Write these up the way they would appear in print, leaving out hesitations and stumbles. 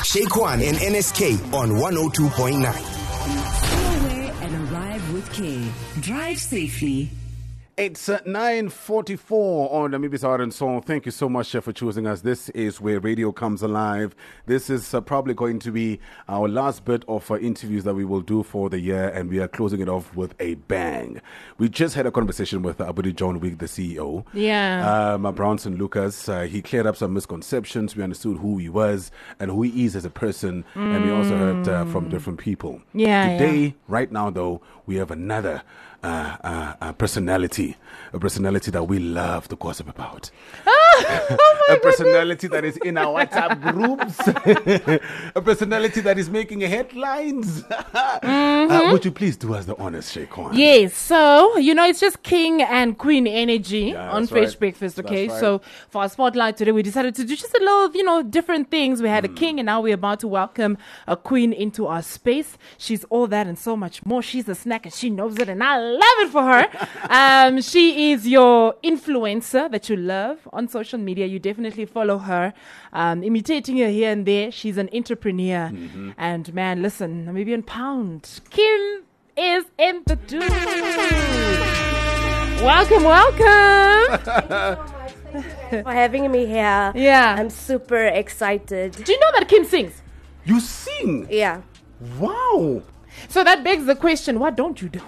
Shaquan and NSK on 102.9. Go away and arrive with care. Drive safely. It's 9:44 on Namibi's Art and Soul. Thank you so much for choosing us. This is where radio comes alive. This is probably going to be our last bit of interviews that we will do for the year, and we are closing it off with a bang. We just had a conversation with Abudi John Wick, the CEO. Yeah. Bronson Lucas. He cleared up some misconceptions. We understood who he was and who he is as a person, and we also heard from different people. Yeah. Today, right now, though, we have another a personality that we love to gossip about. A personality that is in our WhatsApp groups. A personality that is making headlines. Would you please do us the honors, Shaquan? Yes, so, it's just King and Queen energy on Fresh Breakfast, okay? Right. So, for our spotlight today, we decided to do just a little, different things. We had a King, and now we're about to welcome a Queen into our space. She's all that and so much more. She's a snack, and she knows it, and I love it for her. She is your influencer that you love on social media. You definitely follow her, imitating her here and there. She's an entrepreneur. And man, listen, Namibian pound. Kim is in the dude. Welcome. Thank you so much. Thank you guys for having me here. Yeah. I'm super excited. Do you know that Kim sings? You sing? Yeah. Wow. So that begs the question, what don't you do?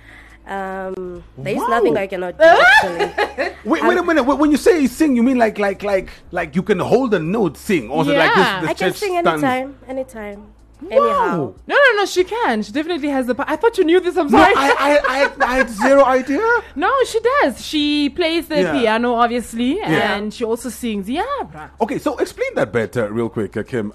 There's Wow. nothing I cannot do, actually. Wait a minute. When you say sing, you mean like you can hold a note, sing, or is it like Yeah. this I can church sing stands- anytime. Wow. Anyhow. No, she can. She definitely has the I thought you knew this, I'm No, sorry. I had zero idea. No, she does. She plays the Yeah. piano, obviously, Yeah. and she also sings. Yeah, bruh. Okay, so explain that bit real quick, Kim.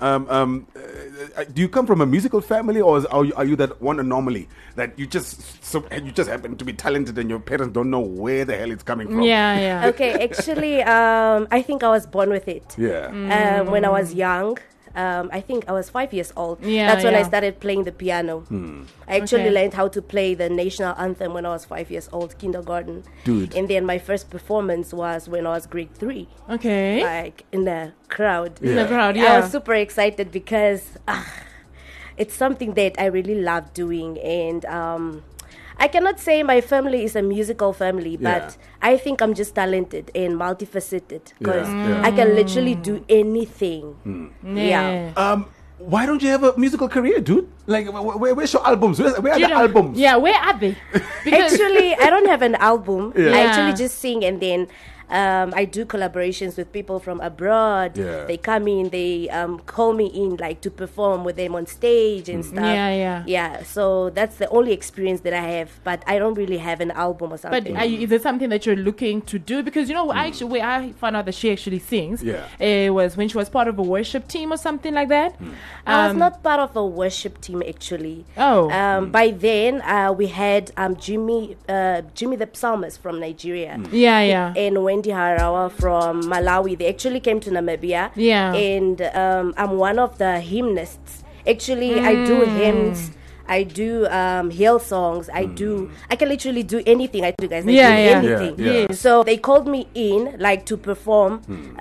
Do you come from a musical family, or are you that one anomaly that you just happen to be talented and your parents don't know where the hell it's coming from? Yeah. Okay, actually, I think I was born with it. Yeah. When I was young. I think I was 5 years old. Yeah, That's when I yeah. started playing the piano. I actually Okay. learned how to play the national anthem when I was 5 years old, kindergarten. Dude. And then my first performance was when I was grade 3, Okay. like in the crowd. In the Yeah. crowd, I yeah. was super excited because it's something that I really love doing. And I cannot say my family is a musical family, but Yeah. I think I'm just talented and multifaceted because Yeah. I can literally do anything. Yeah. Why don't you have a musical career, dude? Like, where's your albums? Where are You the know- albums? Yeah, where are they? Because Actually, I don't have an album. Yeah. I Yeah. actually just sing, and then I do collaborations with people from abroad. Yeah. They come in, they call me in like to perform with them on stage and stuff. Yeah. So that's the only experience that I have, but I don't really have an album or But something. is it something that you're looking to do? Because where I found out that she actually sings, Yeah. it was when she was part of a worship team or something like that. I was not part of a worship team actually. Oh. By then we had Jimmy the Psalmist from Nigeria. Yeah. And Wendy Harawa from Malawi. They actually came to Namibia. Yeah. And I'm one of the hymnists. Actually, I do hymns. I do hill songs. I can literally do anything. I do, guys. I do anything. Yeah. So they called me in like to perform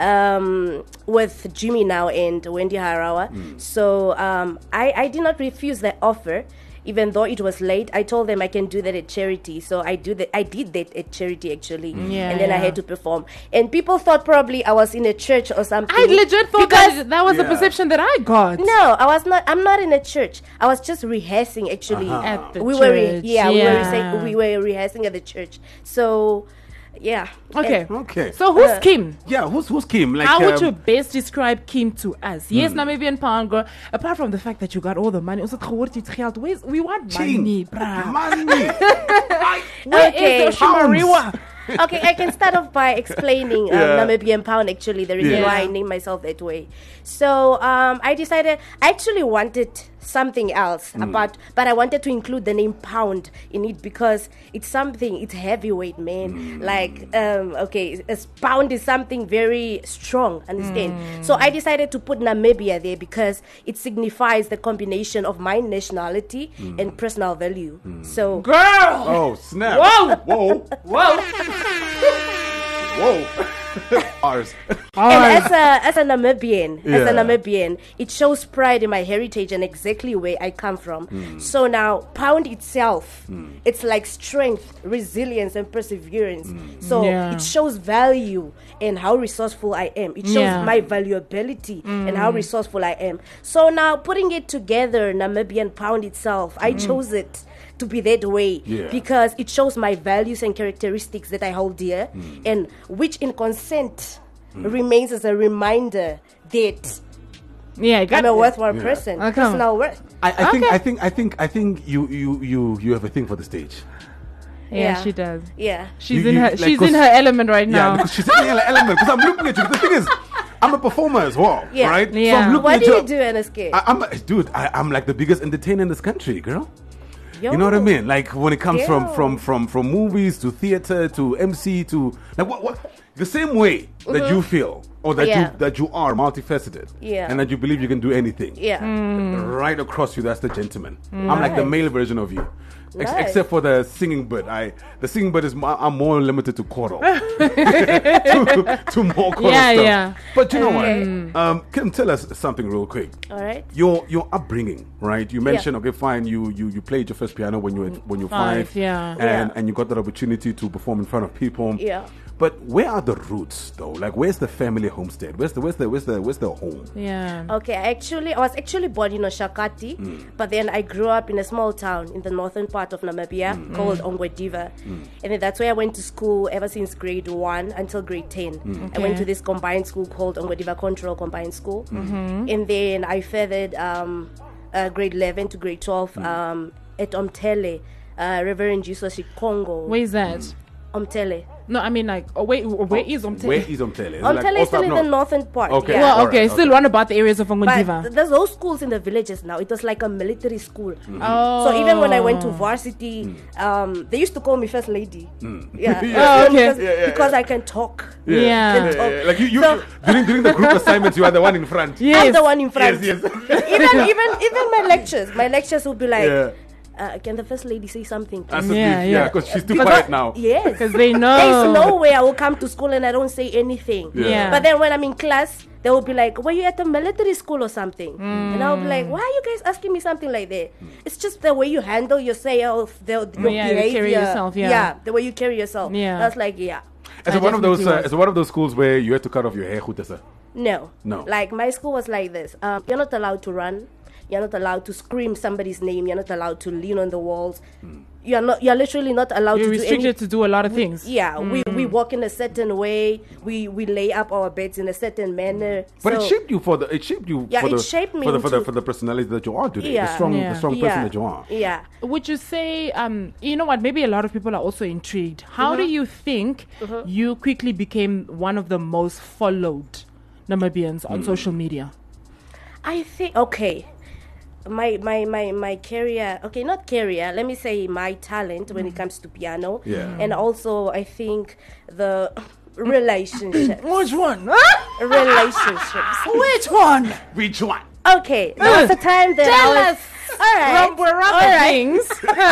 with Jimmy now and Wendy Harawa. So I did not refuse the offer. Even though it was late, I told them I can do that at charity. So I did that at charity actually. Yeah, And then I yeah. had to perform. And people thought probably I was in a church or something. I legit thought that was the Yeah. perception that I got. No, I was not. I'm not in a church. I was just rehearsing actually. At the we church. we were rehearsing at the church. So, yeah. Okay. Okay. So who's Kim? Yeah, who's Kim? Like, How would you best describe Kim to us? Yes, Hmm. Namibian pound girl. Apart from the fact that you got all the money, also we want King. money, bruh. Money. Where Okay. is the Oshimariwa? Okay, I can start off by explaining Yeah. Namibian pound, actually, the reason Yeah. why I named myself that way. So, I decided, I actually wanted something else, but I wanted to include the name pound in it because it's heavyweight, man. Like, okay, a pound is something very strong, understand? So I decided to put Namibia there because it signifies the combination of my nationality and personal value. So, Girl! Oh, snap. Whoa! Whoa. Whoa! Whoa. Ours. And as a Namibian, Yeah. it shows pride in my heritage and exactly where I come from. So now, pound itself, it's like strength, resilience, and perseverance. So Yeah. it shows value and how resourceful I am. It shows Yeah. my valuability and how resourceful I am. So now, putting it together, Namibian pound itself, I chose it to be that way Yeah. because it shows my values and characteristics that I hold dear, and which in consent remains as a reminder that Yeah, I got I'm a it. worthwhile Yeah. person, Okay. personal worth. I think you have a thing for the stage. Yeah, Yeah. she does. Yeah. She's You- in you- her. like, She's 'cause- in her element right Yeah, now. because she's in the element. Because I'm looking at you. The thing is, I'm a performer as well, Yeah. right? So Yeah. I'm looking What at do you. you do, NSK? I'm like the biggest entertainer in this country, girl. Yo. You know what I mean? Like when it comes Yeah. from movies to theater to MC to like what the same way that you feel or that Yeah. you are multifaceted, Yeah. and that you believe you can do anything. Yeah. Right across you, that's the gentleman. I'm like the Nice. male version of you. Nice. Except for the singing bit, the singing bit is I'm more limited to choral, to more choral Yeah, stuff. yeah. But you know Okay. what? Kim, tell us something real quick. All right. Your upbringing, right? You mentioned, okay, fine. You played your first piano when you were five, yeah. and you got that opportunity to perform in front of people. Yeah. But where are the roots, though? Like, where's the family homestead? Where's the home? Yeah. Okay, I was actually born in Oshakati, but then I grew up in a small town in the northern part of Namibia called Ongwediva. And then that's where I went to school ever since grade 1 until grade 10. I went Okay. to this combined school called Ongwediva Control Combined School. And then I feathered grade 11 to grade 12 at Omtele, Reverend Jesus Congo. Where is that? Omtele. No, I mean like. Oh, wait, where is Omtele? Where is Omtele? Is it Omtele like is still up in the north? northern part. Okay. Yeah. Well, All okay, right, still okay. one about the areas of Ongondiva. But there's those schools in the villages now. It was like a military school. Oh. So even when I went to varsity, they used to call me first lady. Yeah. Yeah. Oh, okay. Because, because I can talk. Yeah. Can talk. Like you So- during the group assignments, you are the one in front. Yes. I'm the one in front. Yes, yes. even my lectures will be like, Yeah. can the first lady say something? That's Yeah, the, yeah. because she's too Because- quiet now. Yes. Because they know. There's no way I will come to school and I don't say anything. Yeah. But then when I'm in class, they will be like, were you at a military school or something? And I'll be like, why are you guys asking me something like that? It's just the way you handle yourself, your Yeah, you behavior. carry yourself, yeah. the way you carry yourself. Yeah. That's like, yeah. Is I it one of those? definitely was. Is it one of those schools where you had to cut off your hair, Khutesa? No. No. Like my school was like this. You're not allowed to run. You're not allowed to scream somebody's name. You're not allowed to lean on the walls. You're literally not allowed You're to do restricted any. to do a lot of things. Yeah, we walk in a certain way. We lay up our beds in a certain manner. But So- it shaped you for the. It shaped you Yeah, for it the. shaped me for the into- personality that you are today. Yeah. The strong, Yeah. the strong person that you are. Yeah. Would you say, you know what, maybe a lot of people are also intrigued. How do you think you quickly became one of the most followed Namibians on social media? I think okay. My career, okay, not career, let me say my talent when it comes to piano. Yeah. And also I think the relationships. Which one? Relationships. Which one? Which one? Okay. There was a time that Tell I was us. all right. We're all other right. things.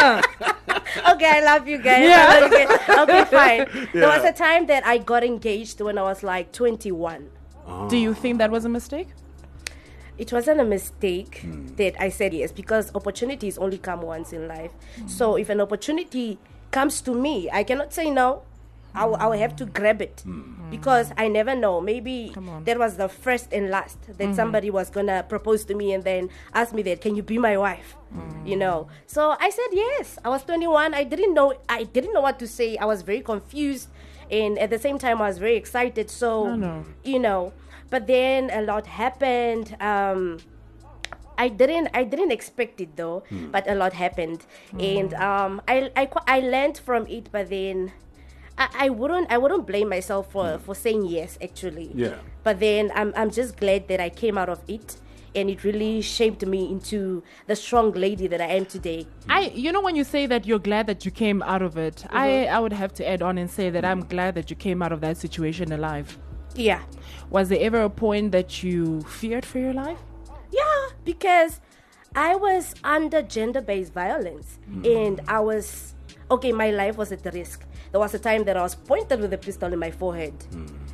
Okay, I love you guys. Yeah. I love you guys. Okay, fine. There was Yeah. a time that I got engaged when I was like 21. Do you think that was a mistake? It wasn't a mistake that I said yes, because opportunities only come once in life. So if an opportunity comes to me, I cannot say no. I will have to grab it because I never know. Maybe that was the first and last that somebody was gonna propose to me and then ask me that, can you be my wife? You know. So I said yes. I was 21. I didn't know what to say. I was very confused, and at the same time I was very excited. So you know. But then a lot happened. I didn't expect it though, but a lot happened, and I learned from it. But then I wouldn't blame myself for saying yes actually. Yeah. But then I'm just glad that I came out of it, and it really shaped me into the strong lady that I am today. You know, when you say that you're glad that you came out of it, I would have to add on and say that I'm glad that you came out of that situation alive. Yeah. Was there ever a point that you feared for your life? Yeah, because I was under gender-based violence, and my life was at risk. There was a time that I was pointed with a pistol in my forehead,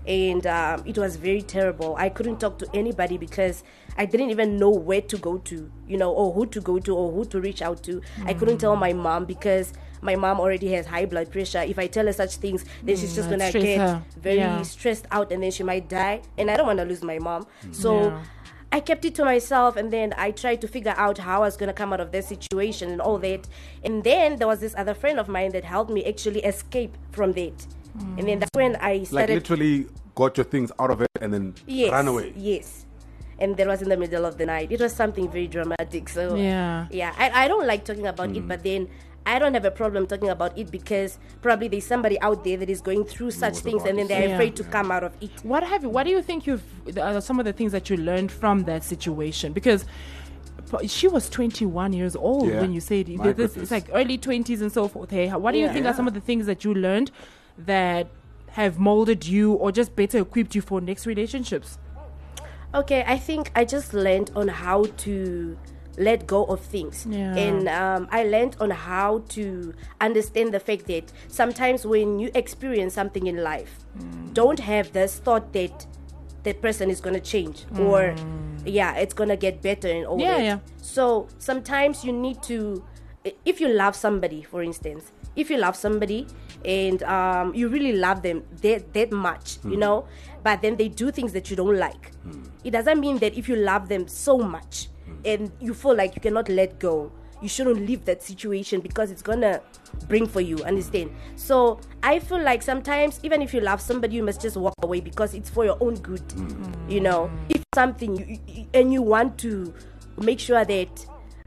and it was very terrible. I couldn't talk to anybody because I didn't even know where to go to, or who to go to or who to reach out to. I couldn't tell my mom because my mom already has high blood pressure. If I tell her such things, then she's just gonna get very stressed out, and then she might die. And I don't want to lose my mom. So I kept it to myself, and then I tried to figure out how I was gonna come out of that situation and all that. And then there was this other friend of mine that helped me actually escape from that. And then that's when I started, like literally got your things out of it and then ran away. Yes. And that was in the middle of the night. It was something very dramatic. So Yeah. I don't like talking about it, but then I don't have a problem talking about it because probably there's somebody out there that is going through such things, and then they're afraid to come out of it. What do you think some of the things that you learned from that situation? Because she was 21 years old when you said this. It's like early 20s and so forth. Hey, what do you think are some of the things that you learned that have molded you or just better equipped you for next relationships? Okay, I think I just learned on how to let go of things. And I learned on how to understand the fact that sometimes when you experience something in life, don't have this thought that that person is going to change or it's going to get better and all that. So sometimes you need to, if you love somebody, for instance, if you love somebody and you really love them that much, but then they do things that you don't like, it doesn't mean that if you love them so much and you feel like you cannot let go, you shouldn't leave that situation because it's gonna bring for you, understand? So I feel like sometimes even if you love somebody, you must just walk away because it's for your own good. If something and you want to make sure that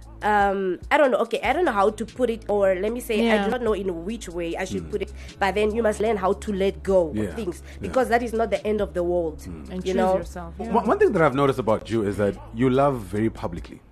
I don't know how to put it, or let me say I do not know in which way I should put it, but then you must learn how to let go of things because that is not the end of the world. And choose yourself. One thing that I've noticed about you is that you love very publicly.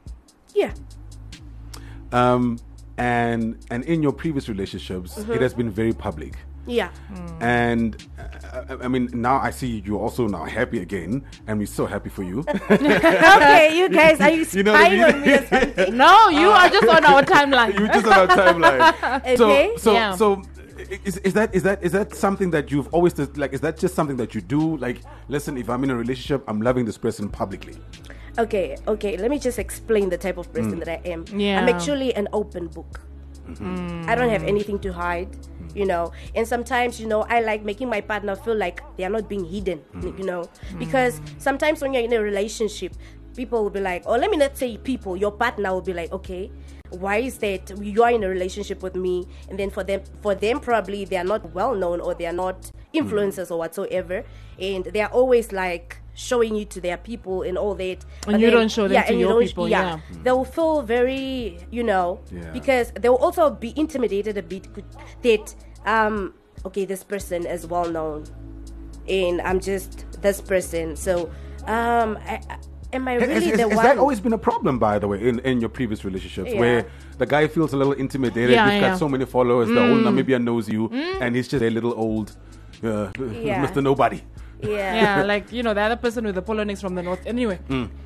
And in your previous relationships, it has been very public. And I mean, now I see you also now happy again, and we're so happy for you. Okay, you guys, are you spying on me or something? No, you are just on our timeline. You're just on our timeline. Okay. So is that something that you've always like? Is that just something that you do? Like, listen, if I'm in a relationship, I'm loving this person publicly. Okay. Let me just explain the type of person that I am. I'm actually an open book. I don't have anything to hide, and sometimes, I like making my partner feel like they are not being hidden, because sometimes when you're in a relationship, people will be like, or let me not say people, your partner will be like, okay, why is that you are in a relationship with me? And then for them probably they are not well known or they are not influencers or whatsoever, and they are always like showing you to their people and all that, and you don't show them to your people. They will feel very, because they will also be intimidated a bit that this person is well known and I'm just this person, so am I really the one? Has that always been a problem, by the way, in your previous relationships, where the guy feels a little intimidated? He's got so many followers, the whole Namibia knows you, and he's just a little old Mr. Nobody. Like, the other person with the polo necks from the north. Anyway.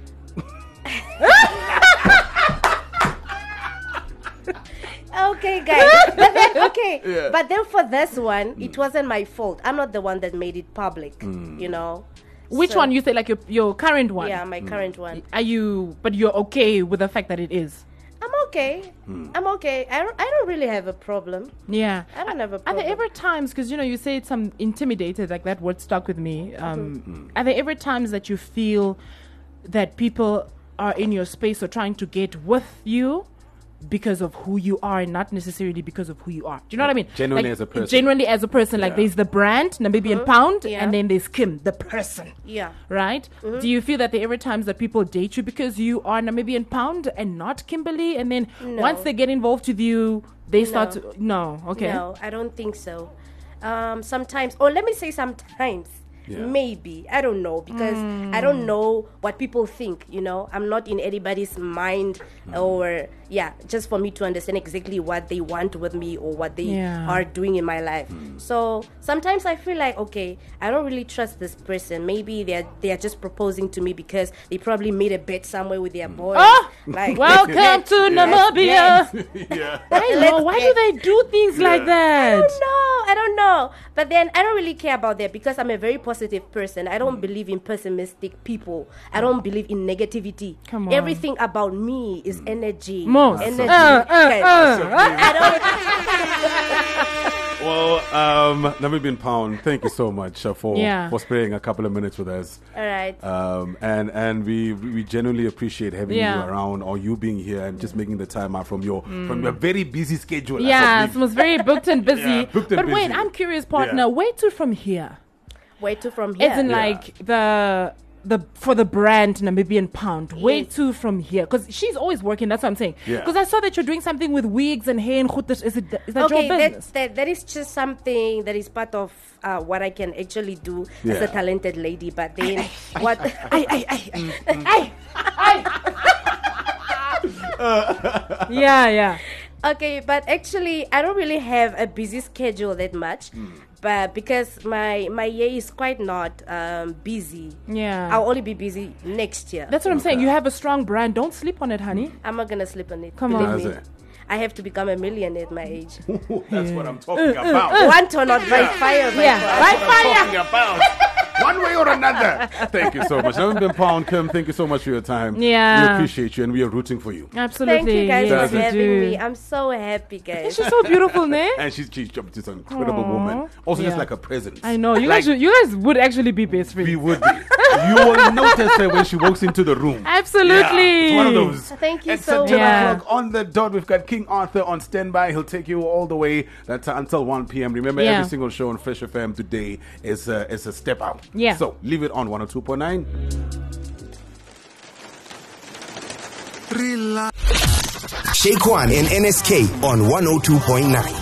Okay, guys. But then for this one, it wasn't my fault. I'm not the one that made it public, Which one? You say like your current one? Yeah, my current one. But you're okay with the fact that it is? I'm okay. I don't really have a problem. Yeah. I don't have a problem. Are there ever times, because, you say it's some intimidated, like that word stuck with me. Are there ever times that you feel that people are in your space or trying to get with you because of who you are and not necessarily because of who you are? Do you know what I mean? Genuinely like, as a person. Genuinely as a person. Like there's the brand, Namibian Pound, and then there's Kim, the person. Yeah. Right? Do you feel that there are ever times that people date you because you are Namibian Pound and not Kimberly? And then once they get involved with you, they start to... No. Okay. No, I don't think so. Sometimes, or let me say sometimes, maybe, I don't know, because I don't know what people think, I'm not in anybody's mind or just for me to understand exactly what they want with me or what they are doing in my life. So sometimes I feel like, okay, I don't really trust this person. Maybe they are just proposing to me because they probably made a bet somewhere with their boys. Like, welcome to Namibia. I know. Why do they do things like that? I I don't know. But then I don't really care about that because I'm a very positive person. I don't believe in pessimistic people. I don't believe in negativity. Come on. Everything about me is energy. Most. Energy. Well, Namibian Pound, thank you so much for spending a couple of minutes with us. All right. And we genuinely appreciate having you Yeah. around, or you being here and just making the time out from your very busy schedule. Yeah, it was very booked and busy. Yeah, booked and but wait, busy. I'm curious, partner. Yeah. Where to from here? Where to from here? As in, like the for the brand Namibian Pound. Where Yes. to from here? Because she's always working. That's what I'm saying. Yeah. Because I saw that you're doing something with wigs and hair and khutish. Is that Okay, your business? that is just something that is part of what I can actually do as Yeah. a talented lady. But then what? Yeah. Okay, but actually, I don't really have a busy schedule that much. But because my year is quite not busy. Yeah. I'll only be busy next year. That's what I'm saying. You have a strong brand. Don't sleep on it, honey. I'm not gonna sleep on it. Come Believe on. me. That's it. I have to become a millionaire at my age. That's what I'm talking about. Want to not by fire, by Yeah. fire. By fire. Talking about. One way or another. Thank you so much. Namibian Pound, Kim, thank you so much for your time. Yeah. We appreciate you and we are rooting for you. Absolutely. Thank you guys yes, for we having do. me. I'm so happy, guys. She's so beautiful, ne? And she's just an incredible Aw. woman. Also, just Yeah. like a presence. I know. You Like, guys would actually be best friends. we would be. You will notice her when she walks into the room. Absolutely. Yeah, it's one of those. Thank you It's so at 10 much. Yeah. o'clock on the dot. We've got King Arthur on standby. He'll take you all the way until 1 p.m. Remember, Yeah. every single show on Fresh FM today is a step out. Yeah. So leave it on 102.9. Shake One and NSK on 102.9.